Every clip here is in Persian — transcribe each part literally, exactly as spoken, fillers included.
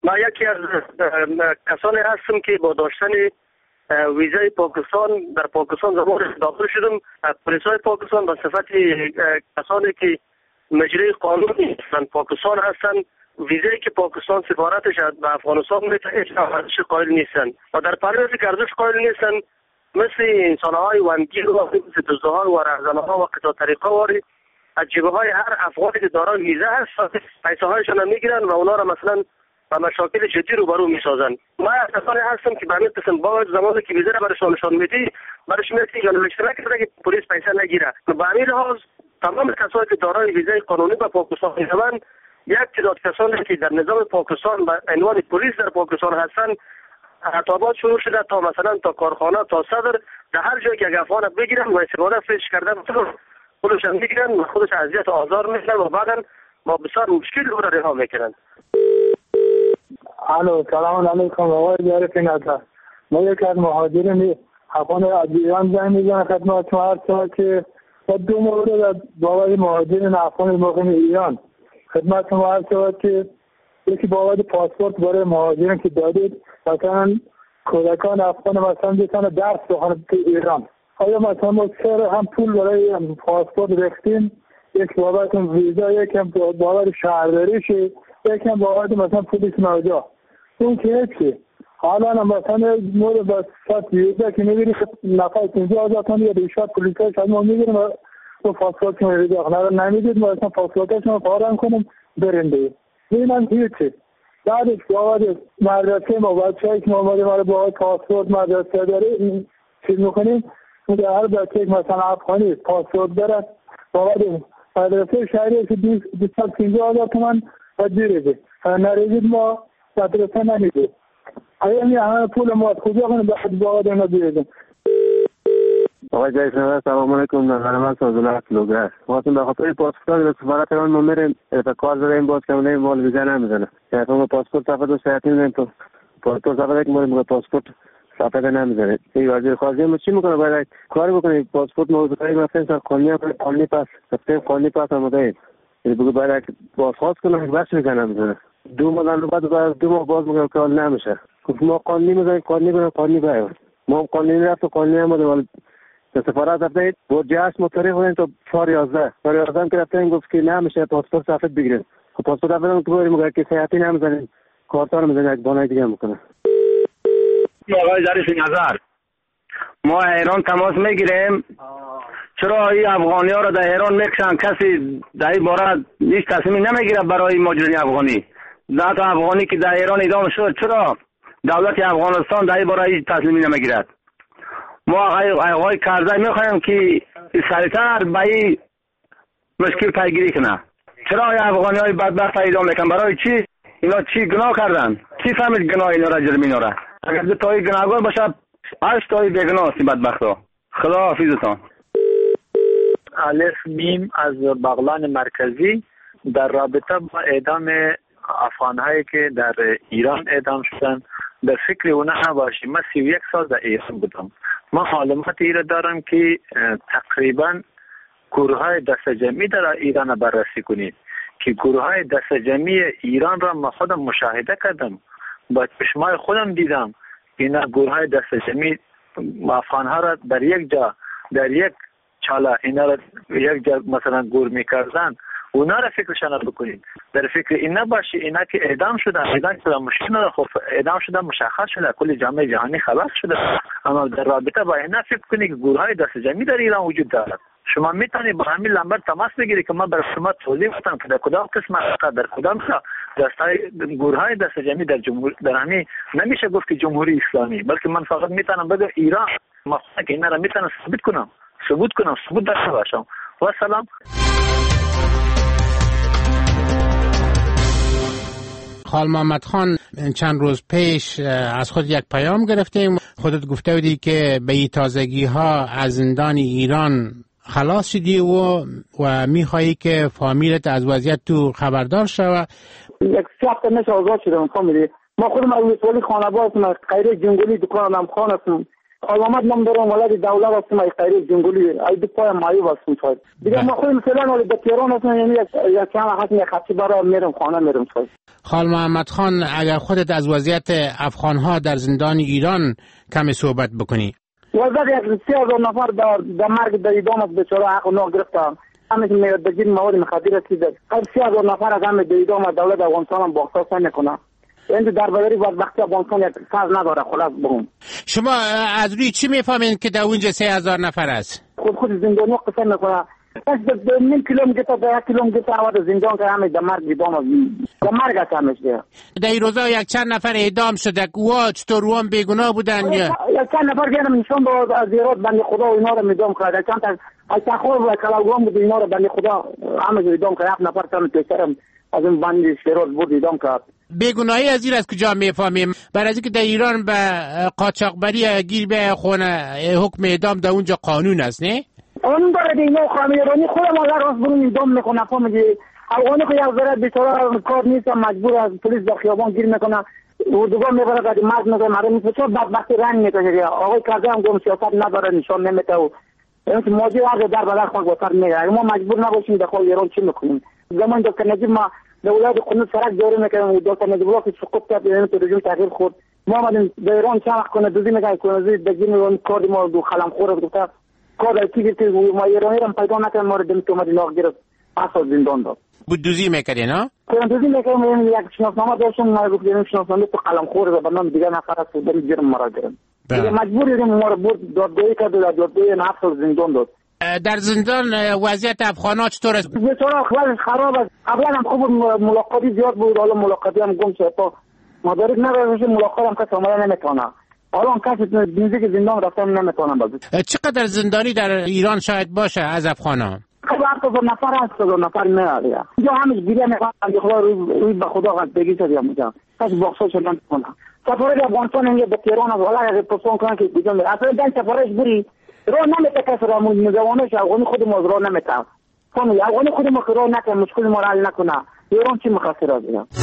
ما یکی از کسانی هستم که با داشتن ویزای پاکستان در پاکستان زمان داخل شدم. پلیسای پاکستان به صفت کسانی که مجری قانونی در پاکستان هستند، ویزایی که پاکستان سفارتش به افغانستان میده هیچ ارزش قائل نیستن و در پرونده که ارزش قائل نیستن مثل انسانهای وندی و مثل دزدهای و رهزنها و قطع طریقه واری از جیبه های هر افغانی که دارای ویزا هست پیسه هایشان هم میگیرن و اونا را مثلا و مشاکل جدی رو برو میسازن. ما کسانی هستم که به همین قسم با زمانی که ویزا را برشان نشان میدی برش میگی یا اشتراک کرده که پلیس پیسه نگیره. به همین لحاظ تمام کسانی که دارای ویزای قانونی به پاکستان هستند، یک تعداد کسانی که در نظام پاکستان به عنوان پلیس در پاکستان هستند، خطابات شروع شده تا مثلا تا کارخانه تا صدر در هر جایی که افغان بگیرن و استفاده فیش کردن خودش هم میگیرن و خودش اذیت و آزار میکنن و بعدا با بسیار مشکل رو رها میکنن. الو سلام علیکم آقای جارف ندا. ما یک از مهاجرین افغان از ایران زنگ میزنم خدمت شما هستم که با دو مورد بابت مهاجرین افغان مقیم ایران خدمت شما هستم که یکی بابت پاسپورت برای مهاجرین که دادید مثلا کودکان افغان مثلا بتونه درس بخونن تو ایران، آیا مثلا ما سر هم پول برای پاسپورت ریختیم، یک بابت ویزا، یک هم بابت شهرداریشه، یک هم بابت مثلا پولیس ناجا، اون که چی؟ حالا مثلا مورد با سات ویزا که میبینی نفر پنجاه هزار تومان یا بیشتر پولیس های شاید ما میبینیم و پاسپورت که میبینیم اگر نمیدید ما اصلا پاسپورت شما پارن کنیم بریم بید میبینم که چی؟ بعدش باید مدرسه ما بچه هایی که ما آمدیم ما باید پاسپورت مدرسه داره چیز میکنیم میگه هر بچه که مثلا افغانی پاسپورت داره باید مدرسه شهری که بیست و پنجاه هزار تومان و دیره نریزید ما مدرسه نمیده. آیا این همه پول ما کجا کنیم باید باید اینا دیریم. آقای جایسنه سلام علیکم. نظر من سازوله اصلوگه هست واسم به خاطر پاسپورت به سفارت ایران ما میریم کار داره این باز کنیم مال ویزا نمیزنه یعنی ما پاسپورت صفحه دو ساعتی میزنیم تو پاسپورت صفحه که ما پاسپورت صفحه نمیزنه. این وزیر خارجه ما چی میکنه؟ باید کاری بکنیم پاسپورت موضوع کنیم مثلا قانونی قانونی پاس مثلا قانونی پاس آماده ایم یعنی بگو باید بازخواست کنم یک بخش میزنه نمیزنه دو ماه بعد بعد دو ماه باز میگم که حال نمیشه. ما قانونی میزنیم قانونی بریم قانونی باید ما قانونی رفت و قانونی آمده به سفارت رفتید با جهاز مطریق بودیم تا چهار یازده چهار یازده که رفتیم گفت که نمیشه پاسپورت سفید بگیریم. خب پاسپورت سفید که بریم که سیاحتی نمیزنیم کارتار میزنیم یک بانای دیگه میکنه. آقای ظریف نظر ما ایران تماس میگیریم چرا این افغانی ها را در ایران میکشن کسی در این باره هیچ تصمیمی نمیگیره برای ماجرای افغانی ده تا افغانی که در ایران اعدام شد چرا دولت افغانستان در این باره هیچ تصمیمی نمیگیرد؟ ما آقای کرزی میخوایم که سریعتر به این مشکل پیگیری کنه. چرا افغانی های بدبخت اعدام میکنن؟ برای چی؟ اینا چی گناه کردن؟ کی فهمید گناه اینا را جرم اینا را؟ اگر دو تایی گناهگار باشه هشت تایی بیگناه هستی بدبخت ها. خدا حافظتان. الف میم از بغلان مرکزی در رابطه با اعدام افغانهایی که در ایران اعدام شدن در فکر اونا نباشیم. من سی و یک سال در ایران بودم. ما معلومات ایره دارم که تقریبا گروه های دست جمعی در ایران بررسی کنید که گروه های دست جمعی ایران را ما خودم مشاهده کردم با چشمای خودم دیدم اینا گروه های دست جمعی افغان ها را در یک جا در یک چاله اینا را یک جا مثلا گور میکردن اونا را فکرشان بکنید. در فکر این نباشی اینا که اعدام شدن اعدام شدن مشکل نداره. خب اعدام شدن مشخص شده کل جامعه جهانی خلاص شده اما در رابطه با اینا فکر کنید که گروه های دست جمعی در ایران وجود دارد. شما میتونید با همین لمبر تماس بگیرید که ما برای شما توضیح بدم که در کدام قسم در کدام دستای گروه های دست جمعی در جمهوری در همین نمیشه گفت که جمهوری اسلامی بلکه من فقط میتونم بگم ایران ما که اینا را میتونم ثابت کنم ثبوت کنم ثبوت داشته باشم. و سلام. خال محمد خان چند روز پیش از خود یک پیام گرفتیم. خودت گفته بودی که به این تازگی ها از زندان ایران خلاص شدی و و میخوایی که فامیلت از وضعیت تو خبردار شود. یک سه هفته نشه آزاد شدم فامیلی. ما خودم از ولسوالی خانواده هستم، غیر جنگلی دکانم خان هستم. علامت نام دارم ولادی دولت هستم ای خیلی جنگلی ای دو پای مایو هستم شاید دیگه ما خودم مثلا ولی به تهران هستم یعنی یک چند وقت می خطی برای میرم خانه میرم شاید. خال محمد خان اگر خودت از وضعیت افغان ها در زندان ایران کمی صحبت بکنی. وضعیت یک سی هزار نفر در در مرگ در اعدام است بیچاره حق و ناق گرفتن. همه که میاد بگید مواد مخدر رسیده. هر سی هزار نفر از همه در اعدام دولت افغانستان هم باخته نکنه. این در بدری وقتی افغانستان یک ساز نداره خلاص بگم. شما از روی چی میفهمین که در اونجا سه هزار نفر است؟ خود خود زندانی قسم میکنه. پس در نیم کیلومتر تا در یک کیلومتر آواز زندان که همه در مرگ اعدام است. در مرگ است همش ده. در این روزا یک چند نفر اعدام شده. اوها چطور اوام بیگناه بودن یا؟ یک چند نفر گیرم نشان با از زیرات بند خدا و اینا رو میدام کرد. چند تا از تخور و کلاوگان بود اینا رو بند خدا همه اعدام کرد. یک نفر تام پیشترم از این بند شیرات بود اعدام کرد. بیگناهی از این از کجا میفهمیم؟ برای اینکه در ایران به قاچاقبری گیر به خونه حکم اعدام در اونجا قانون است نه؟ قانون داره دیگه خامیرانی خودم اگر راست برون اعدام میکنه فهمیدی افغانی که یک ذره بیچاره کار نیست مجبور از پلیس در خیابان گیر میکنه اردوگاه میبره بعد مرد میکنه مرد میفته بعد وقتی رنگ میکشه آقای کرده هم گم سیاست نداره نشان نمیده و این موجی ورده در بدر خواهد بسر میگه ما مجبور نباشیم داخل ایران چی میکنیم زمان دکتر نجیب ما دولت قانون سرک جاری میکنیم و دکتر نجیب الله که سقوط کرد یعنی تو رژیم تغییر خود ما آمدیم در ایران چند وقت کنه دوزی میگه کنه دگین و کار ما دو خلم خور گفته کار کی که ما ایرانی رو پیدا نکنیم ما رو دم تو مدینه گرفت اصل زندان داد بود دوزی میکردی نه؟ کنم دوزی میکنم یک شناسنامه داشتم ما گفت این شناسنامه تو قلم خور و بنام دیگه نفر است بریم جرم مرا گرفت دیگه مجبوریم ما رو بود دادگاهی کرد و دادگاهی نفس زندان داد. در زندان وضعیت افغان‌ها چطور است؟ بسیار اخلاقش خراب است. قبلا هم خوب ملاقاتی زیاد بود حالا ملاقاتی هم گم شد تا مدارک نداره ملاقات هم کسی عملا نمیتونه. حالا کسی بینزی که زندان رفتن نمیتونه باز. چقدر زندانی در ایران شاید باشه از افغان‌ها؟ خب هفت هزار نفر هست هزار نفر میاد یا یا همش گیره میکنن خدا روی به خدا قد بگی شد یا میگم کسی باکسا شدن کنه سفارت افغانستان اینجا به تهران والا اگه پرسون کنن که کجا میره اصلا دن سفارش بری راه نمیته کسی را نگوانش افغانی خود ما راه نمیته فهمی افغانی خود ما راه نکنه مشکل ما حل نکنه ایران چی مخاطر است یا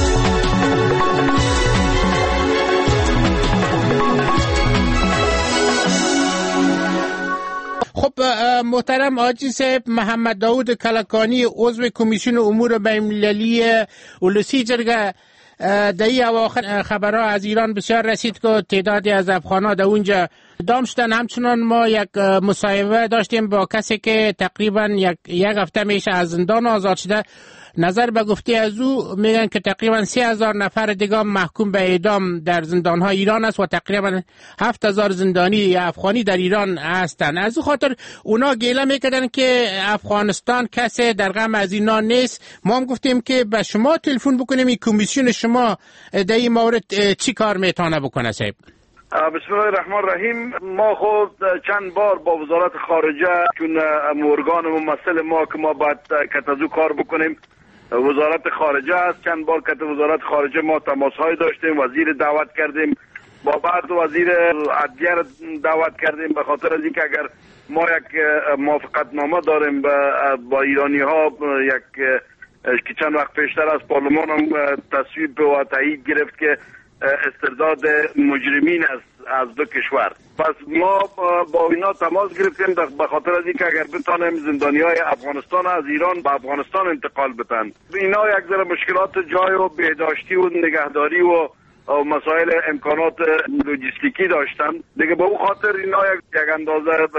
خب محترم حاجی صاحب محمد داود کلکانی عضو کمیسیون امور بین‌المللی اولوسی جرگه در این اواخر خبرها از ایران بسیار رسید که تعدادی از افغان‌ها در اونجا اعدام شدن. همچنان ما یک مصاحبه داشتیم با کسی که تقریبا یک, یک هفته میشه از زندان آزاد شده. نظر به گفته از او میگن که تقریبا سه هزار نفر دیگه محکوم به اعدام در زندان‌های ایران است و تقریبا هفت هزار زندانی افغانی در ایران هستند. از او خاطر اونا گله میکردن که افغانستان کسی در غم از اینا نیست. ما هم گفتیم که به شما تلفن بکنیم این کمیسیون شما در این مورد چی کار میتونه بکنه صاحب؟ بسم الله الرحمن الرحیم. ما خود چند بار با وزارت خارجه چون ارگان ممثل ما که ما باید کتازو کار بکنیم وزارت خارجه است چند بار که وزارت خارجه ما تماس های داشتیم وزیر دعوت کردیم با بعد وزیر عدلیه دعوت کردیم به خاطر از اینکه اگر ما یک موافقت نامه داریم با ایرانی ها یک که چند وقت پیشتر از پارلمان هم تصویب و تایید گرفت که استرداد مجرمین است از دو کشور. پس ما با اینا تماس گرفتیم به خاطر از اینکه اگر بتانیم زندانیای افغانستان از ایران به افغانستان انتقال بدن. اینا یک ذره مشکلات جای و بهداشتی و نگهداری و مسائل امکانات لوجستیکی داشتن دیگه به اون خاطر اینا یک, یک اندازه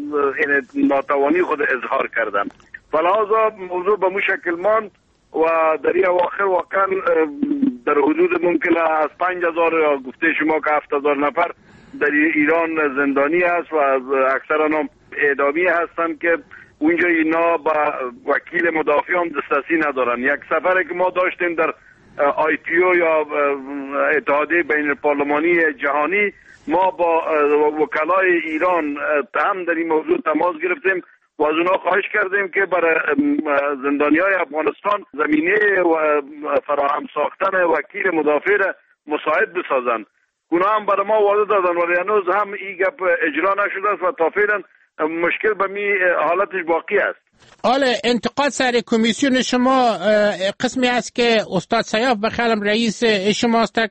ناتوانی خود اظهار کردن. فلحاظا موضوع به مو شکل ماند و در این اواخر واقعا در حدود ممکنه از پنج هزار یا گفته شما که هفت هزار نفر در ایران زندانی هست و اکثر هم اعدامی هستن که اونجا اینا با وکیل مدافع هم دسترسی ندارن. یک سفری که ما داشتیم در آی پی او یا اتحادیه بین الپارلمانی جهانی ما با وکلای ایران هم در این موضوع تماس گرفتیم و از اونا خواهش کردیم که برای زندانیای افغانستان زمینه و فراهم ساختن وکیل مدافع را مساعد بسازن. اونا هم برای ما وعده دادن ولی هنوز هم این گپ اجرا نشده است و تا فعلا مشکل به می حالتش باقی است. حالا انتقاد سر کمیسیون شما قسمی است که استاد سیاف بخیالم رئیس شماست،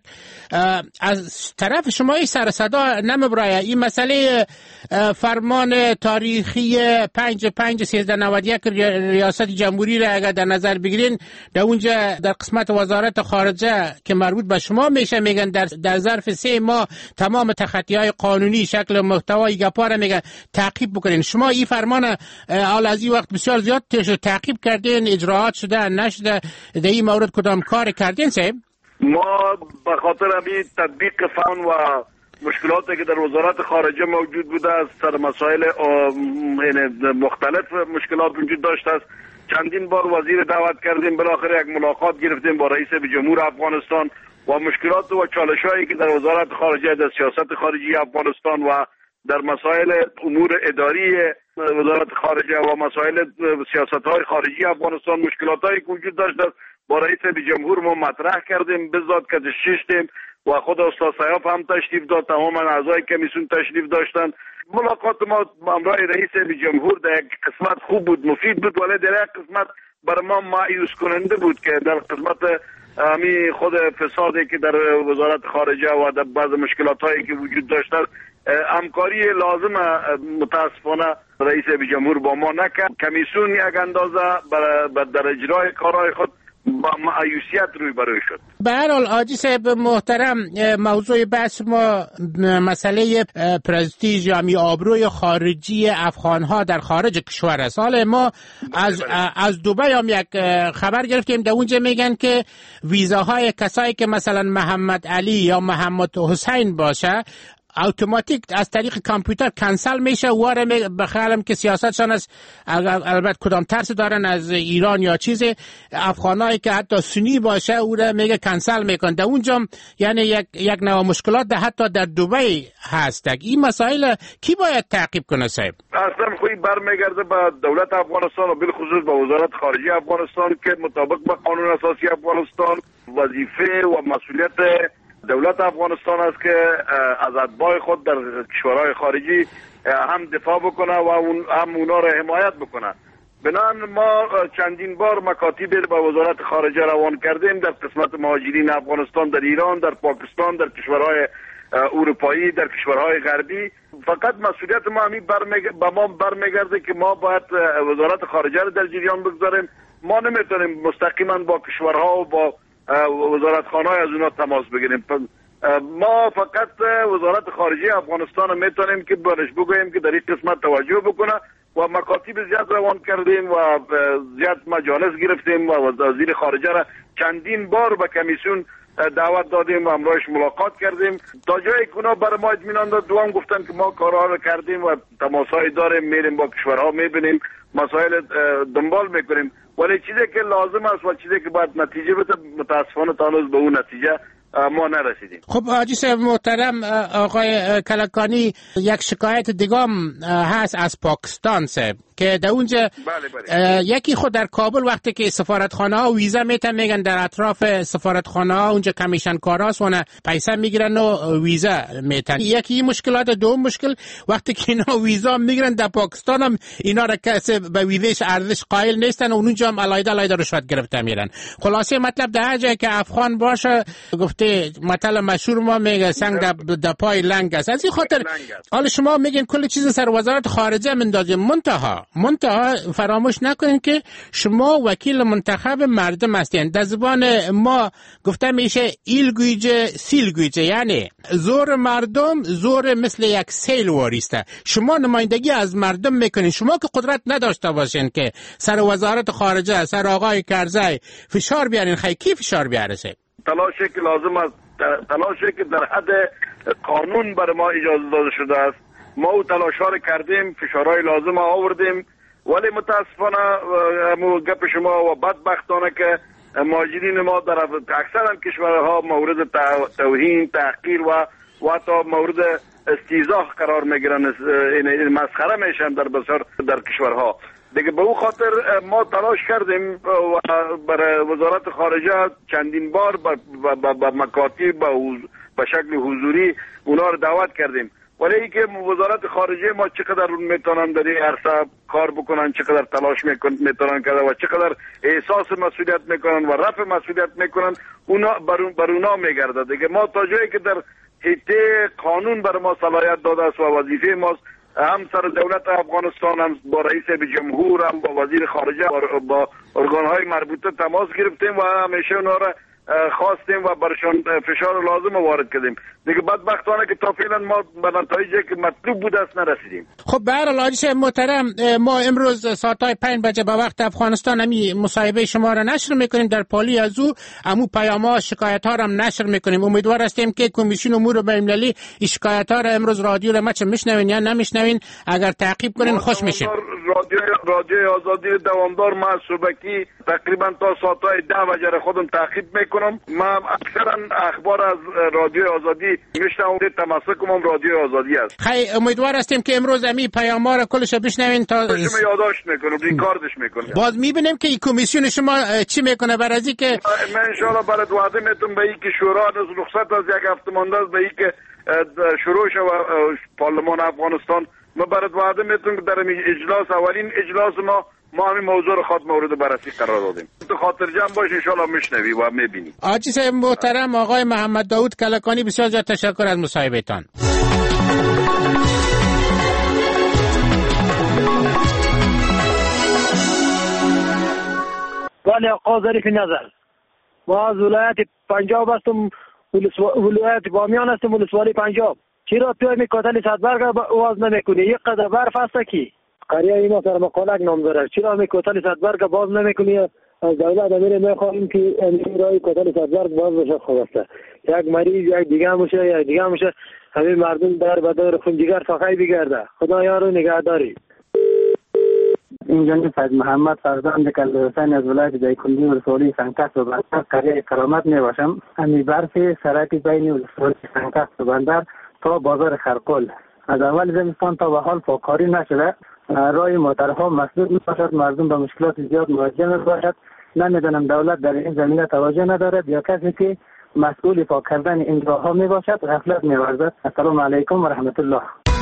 از طرف شما این سر صدا نمیبرایه این مسئله فرمان تاریخی پنج پنج سیزده نود و یک ریاست جمهوری را اگر در نظر بگیرین در اونجا در قسمت وزارت خارجه که مربوط به شما میشه میگن در, در ظرف سه ماه تمام تخطی‌های قانونی شکل محتوای گپا را میگن تعقیب بکنین. شما این فرمان حال از این وقت بسیار زیاد تعقیب کردین، اجراعات شده نشده، در این مورد کدام کار کردین صاحب؟ ما به خاطر همین تطبیق فن و مشکلاتی که در وزارت خارجه موجود بوده است، سر مسائل مختلف مشکلات وجود داشته است، چندین بار وزیر دعوت کردیم، بالاخره یک ملاقات گرفتیم با رئیس جمهور افغانستان و مشکلات و چالش‌هایی که در وزارت خارجه، در سیاست خارجی افغانستان و در مسائل امور اداری وزارت خارجه و مسائل سیاست‌های خارجی افغانستان مشکلاتایی که وجود داشت با رئیس جمهور ما مطرح کردیم، بذات که تشریفتیم و خود استاد سیاف هم تشریف داد، تمام اعضای کمیسیون تشریف داشتن. ملاقات ما همراه رئیس جمهور در یک قسمت خوب بود، مفید بود، ولی در یک قسمت بر ما مایوس کننده بود که در قسمت همی خود فسادی که در وزارت خارجه و در بعض مشکلاتایی که وجود داشت همکاری لازم متاسفانه رئیس جمهور با ما نکرد. کمیسیون یک اندازه در اجرای کارهای خود با مایوسیت روی بروی شد. به هر حال حاجی صاحب محترم، موضوع بحث ما مسئله پرستیژ یا می آبروی خارجی افغانها در خارج کشور است. حالا ما از از دبی هم یک خبر گرفتیم، در اونجا میگن که ویزاهای کسایی که مثلا محمد علی یا محمد حسین باشه اتوماتیک از طریق کامپیوتر کنسل میشه. واره بخیالم که سیاستشان است، البته کدام ترس دارن از ایران یا چیز، افغانایی که حتی سنی باشه او را میگه کنسل میکن. در اونجا یعنی یک یک نوع مشکلات ده حتی در دبی هست. این مسائل کی باید تعقیب کنه صاحب؟ اصلا خوی برمیگرده به دولت افغانستان و بالخصوص به وزارت خارجه افغانستان که مطابق با قانون اساسی افغانستان وظیفه و مسئولیت دولت افغانستان است که از اتباع خود در کشورهای خارجی هم دفاع بکنه و هم اونا را حمایت بکنه. بنابراین ما چندین بار مکاتیب به وزارت خارجه روان کردیم در قسمت مهاجرین افغانستان در ایران، در پاکستان، در کشورهای اروپایی، در کشورهای غربی. فقط مسئولیت ما همین به ما برمیگرده که ما باید وزارت خارجه را در جریان بگذاریم. ما نمیتونیم مستقیما با کشورها و با وزارتخانه‌های از اونا تماس بگیریم. ما فقط وزارت خارجه افغانستان میتونیم که برش بگوییم که در این قسمت توجه بکنه و مکاتب زیاد روان کردیم و زیاد مجالس گرفتیم و وزیر خارجه را چندین بار به کمیسیون دعوت دادیم و همراهش ملاقات کردیم تا جایی که اونا برای ما اطمینان داد. دوام گفتن که ما کارها رو کردیم و تماسایی داریم، میریم با کشورها میبینیم، مسائل دنبال میکنیم، ولی چیزی که لازم است و چیزی که باید نتیجه بده متاسفانه تا هنوز به اون نتیجه ما نرسیدیم. خب حاجی صاحب محترم، آقای کلکانی، یک شکایت دیگام هست از پاکستان صاحب که در اونجا بله بله. یکی خود در کابل وقتی که سفارتخانه ها ویزا میتن میگن در اطراف سفارتخانه ها اونجا کمیشن کاراست و پیسه میگیرن و ویزا میتن. یکی مشکلات. دوم مشکل وقتی که اینا ویزا میگیرن در پاکستان هم اینا را کسی به ویزاش ارزش قائل نیستن و اونجا هم علایده علایده رشوت گرفته میرن. خلاصه مطلب در هر جایی که افغان باشه گفته مثلا مشهور ما میگه سنگ در پای لنگ است. از این خاطر حالا شما میگین کل چیز سر وزارت خارجه مندازیم، منتها منتها فراموش نکنین که شما وکیل منتخب مردم هستین. در زبان ما گفته میشه ایل گویجه سیل گویجه، یعنی زور مردم زور مثل یک سیل واریسته. شما نمایندگی از مردم میکنین. شما که قدرت نداشته باشین که سر وزارت خارجه سر آقای کرزی فشار بیارین، خیلی کی فشار بیاره؟ تلاشی که لازم است، تلاشی که در حد قانون برای ما اجازه داده شده است، ما او تلاش ها رو کردیم، فشارهای لازم آوردیم، ولی متاسفانه همون گپ شما و بدبختانه که مهاجرین ما در اکثر کشورها مورد توهین، تحقیر و و حتی مورد استیضاح قرار میگیرن، مسخره میشن در بسیار در کشورها. دیگه به او خاطر ما تلاش کردیم و برای وزارت خارجه چندین بار با مکاتب به شکل حضوری اونا رو دعوت کردیم. ولی اینکه وزارت خارجه ما چقدر میتونن در این عرصه کار بکنن، چقدر تلاش میتونن کرده و چقدر احساس مسئولیت میکنن و رفع مسئولیت میکنن، اونا بر, بر اونا میگرده دیگه. ما تا جایی که در حیطه قانون بر ما صلاحیت داده است و وظیفه ماست، هم سر دولت افغانستان، هم با رئیس جمهور، هم با وزیر خارجه، با ارگانهای مربوطه تماس گرفتیم و همیشه اونا را خواستیم و برشان فشار لازم وارد کردیم دیگه. بدبختانه که تا فعلا ما به نتایجی که مطلوب بود است نرسیدیم. خب به هر حال حاجی صاحب محترم، ما امروز ساعتای پنج بجه به وقت افغانستان همی مصاحبه شما را نشر میکنیم. در پالی از او امو پیام‌ها شکایت ها را هم نشر میکنیم. امیدوار هستیم که کمیسیون امور بین‌المللی شکایت ها را امروز رادیو را چه میشنوین یا نمیشنوین اگر تعقیب کنین خوش میشیم. رادیو رادیو آزادی دوامدار ما صبحی تقریبا تا ساعتای ده بجه خودم تعقیب میکنم. ما اکثرا اخبار از رادیو آزادی میشنوم، تمسکم رادیو آزادی است. خیلی امیدوار هستیم که امروز امی پیام‌ها را کلش بشنوین تا شما یادداشت میکنم، ریکاردش میکنم. باز میبینیم که این کمیسیون شما چی میکنه برای از اینکه من ان شاء الله برات وعده میتونم به اینکه شورا از رخصت از یک هفته مانده است به اینکه شروع شود پارلمان افغانستان. ما برات وعده میتونم که در اجلاس اولین اجلاس ما ما همین موضوع رو خاط مورد بررسی قرار دادیم. تو خاطر جمع باش ان شاء الله میشنوی و میبینی. حاجی صاحب محترم آقای محمد داوود کلکانی، بسیار زیاد تشکر از مصاحبهتان. بله آقا ظریف نظر، ما از ولایت پنجاب هستم، ولایت بامیان هستم، ولسوالی پنجاب. چرا تو می کاتل صدبرگ باز نمیکنی؟ یک قدر برف هست کی قریه اینا سر مقالک نام داره، چرا می کاتل صدبرگ باز نمیکنی؟ از دولت امیر میخواهیم که امیر رای کاتل صدبرگ باز بشه. خواسته یک مریض یک دیگه میشه یک دیگه میشه، همین مردم در بدر خون جگر فقای بگرده. خدا یارو نگهداری. اینجا فیض محمد فرزند کلدر حسین از ولایت دایکنی ولسوالی سنگکس و بندر قریه کرامت می باشم. امی برف سرعت بین ولسوالی سنگکس و بندر تا بازار خرقل از اول زمستان تا به حال پاککاری نشده. رای موترها مسدود می باشد، مردم به مشکلات زیاد مواجه می باشد. نمیدانم دولت در این زمینه توجه ندارد یا کسی که مسئول پاک کردن این راه ها می باشد غفلت می ورزد. السلام علیکم و رحمت الله.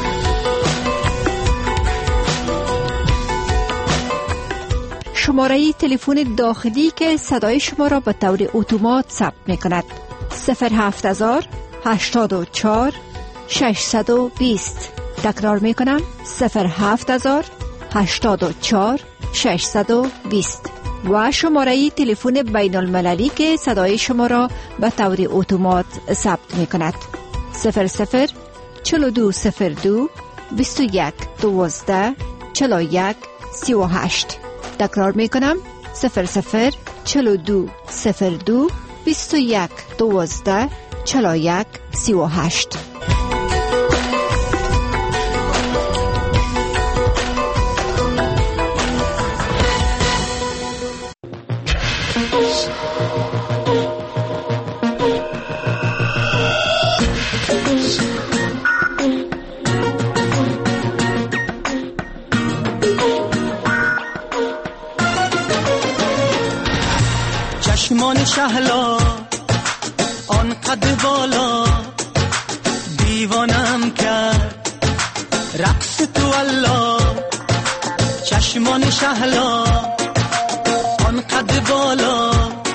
شماره تلفن داخلی که صدای شما را به طور اتومات ثبت می کند صفر هفت هزار هشتاد و چهار ششصد و بیست. تکرار می کنم صفر هفت هزار هشتاد و چهار ششصد و بیست و شماره تلفن بین المللی که صدای شما را به طور اتومات ثبت می کند صفر صفر چهل و دو صفر دو بیست و یک دوازده چهل و یک سی و هشت. تکرار می کنم صفر صفر چهل و دو صفر دو بیست و یک دوازده چهل و یک سی و هشت. چشمان شهلا آن قد بالا دیوانم کرد رقص تو الله. چشمان شهلا آن قد بالا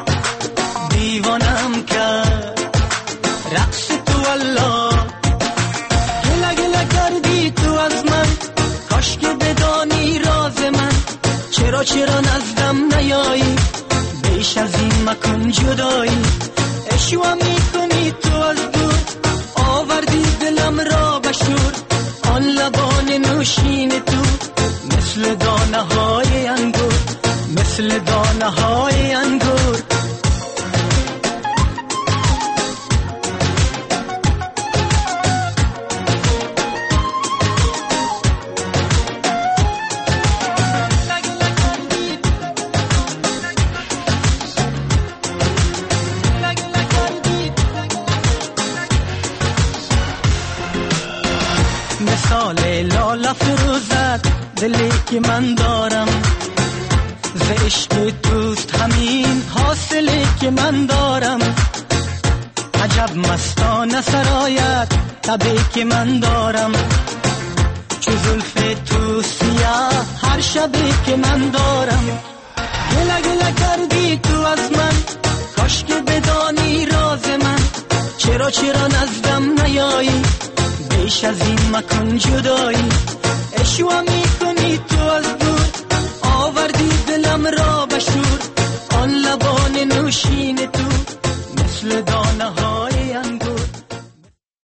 دیوانم کرد رقص تو الله. گله گله کردی تو از من، کاش که بدانی راز من. چرا چرا نزدم نیایی، بیش از این مکن جدایی. اشوا میکنی تو از دور، آوردی دلم را بشور. آن لبان نوشین تو مثل دانه های انگور، مثل دانه های انگور. مثال لاله فروزد دلی که من دارم، ز عشق توست همین حاصلی که من دارم. عجب مستانه سرایت تبی که من دارم، چو زلف تو سیاه هر شبی که من دارم. گله گله کردی تو از من، کاش که بدانی راز من. چرا چرا نزدم نیایی، بیش از این مکن جدایی. اشوا میکنی تو از دور، آوردی دلم را بشور. آن لبان نوشین تو مثل دانه ها